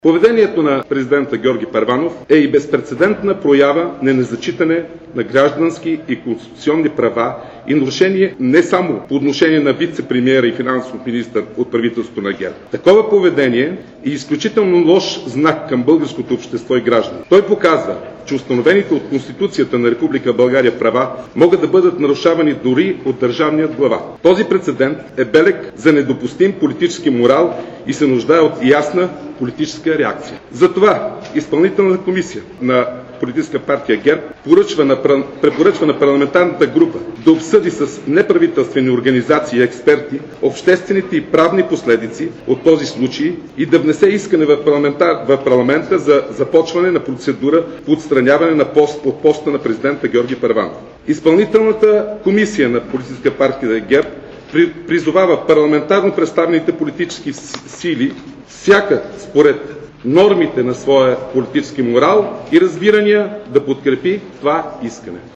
Поведението на президента Георги Първанов е и безпрецедентна проява на незачитане на граждански и конституционни права и нарушение не само по отношение на вице-премиера и финансов министър от правителството на ГЕРБ. Такова поведение е изключително лош знак към българското общество и граждани. Той показва, че установените от Конституцията на Република България права могат да бъдат нарушавани дори от държавният глава. Този прецедент е белег за недопустим политически морал и се нуждае от ясна политическа реакция. Затова изпълнителната комисия на политическа партия ГЕРБ препоръчва на парламентарната група да обсъди с неправителствени организации и експерти обществените и правни последици от този случай и да внесе искане в парламента за започване на процедура по отстраняване от поста на президента Георги Първанов. Изпълнителната комисия на политическа партия ГЕРБ призовава парламентарно представените политически сили всяка според нормите на своя политически морал и разбирания да подкрепи това искане.